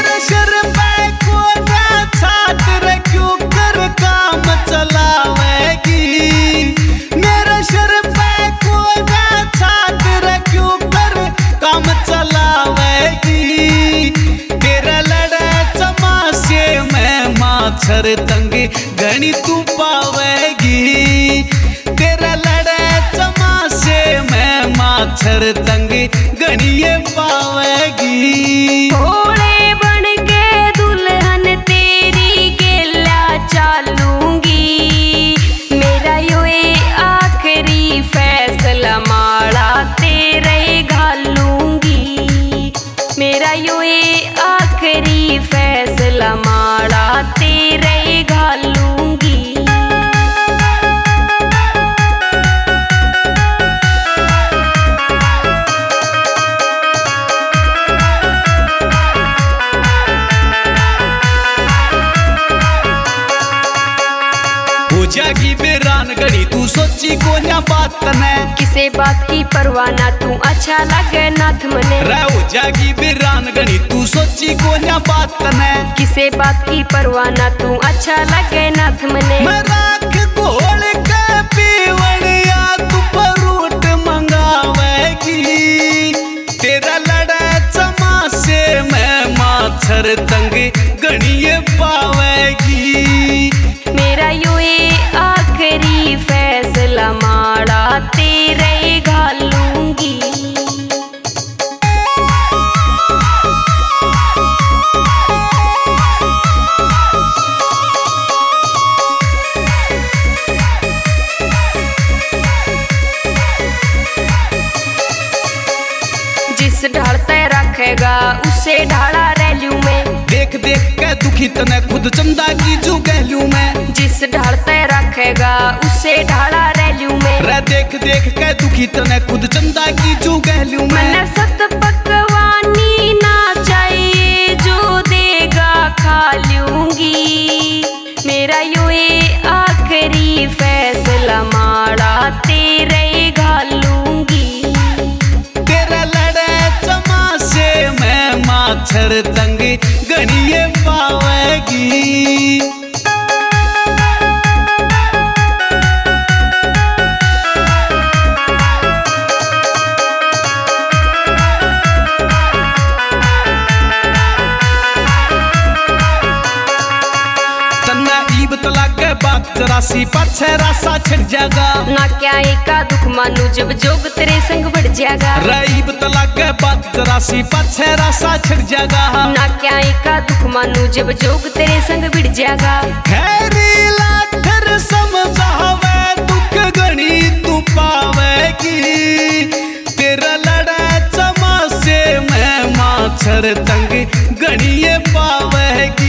मेरे सिर पे कोना छात रे क्यों कर काम चलावेगी। मेरे सिर पे कोना छात रे क्यों कर काम चलावेगी। तेरा लड़े चमासे में माछर तंग घनी तू पावेगी। तेरा लड़े चमासे में माछर तंग घनिए पावेगी। घोड़े बन के दुल्हन तेरी गेला चालूंगी। मेरा यो आखिरी फैसला माड़ा तेरे घालूंगी। मेरा यो आखिरी फैसला माड़ा तेरे घालूंगी। जागी बेरान गड़ी तू सोची कोन्या बात तने। किसे बात की परवाह ना तू अच्छा लगे नाथ मने। रहो जागी बेरान गड़ी तू सोची कोन्या बात तने। किसे बात की परवाह ना तू अच्छा लगे नाथ मने। मैं राख घोल के पीवड़िया तू फ्रूट मंगावेगी। तेरा लड़ा चमासे में माछर तंग गणिए पावेगी। मेरा यो आखिरी फैसला माड़ा तेरे घालूंगी। जिस ढाल तय रखेगा उसे ढाला रैलू में। देख देख के दुखी तने खुद चंदा की जू गहलू में। जिस ढाल तय रखेगा उसे ढाला रैलू में। रे देख देख के दुखी तने खुद चंदा की जू गहलू में। मन सत पकवानी ना चाहिए जो देगा खा लूंगी। मेरा यो आखिरी फैसला माड़ा तेरे घालूंगी। तेरा लड़े चमासे में माछर तंग गणिए पावेगी। बात जरासी पाछे रासा छिड़ जागा। ना क्या एका दुख मानू जब जोग तेरे संग बढ़ जाएगा। रईब तलाक के बात जरासी पाछे रासा छिड़ जागा। ना क्या एका दुख मानू जब जोग तेरे संग बढ़ जाएगा। खैरी लाखर समझावे दुख गणी तू पावेगी। तेरा लड़ा चमासे में माछर तंग गणिए पावेगी।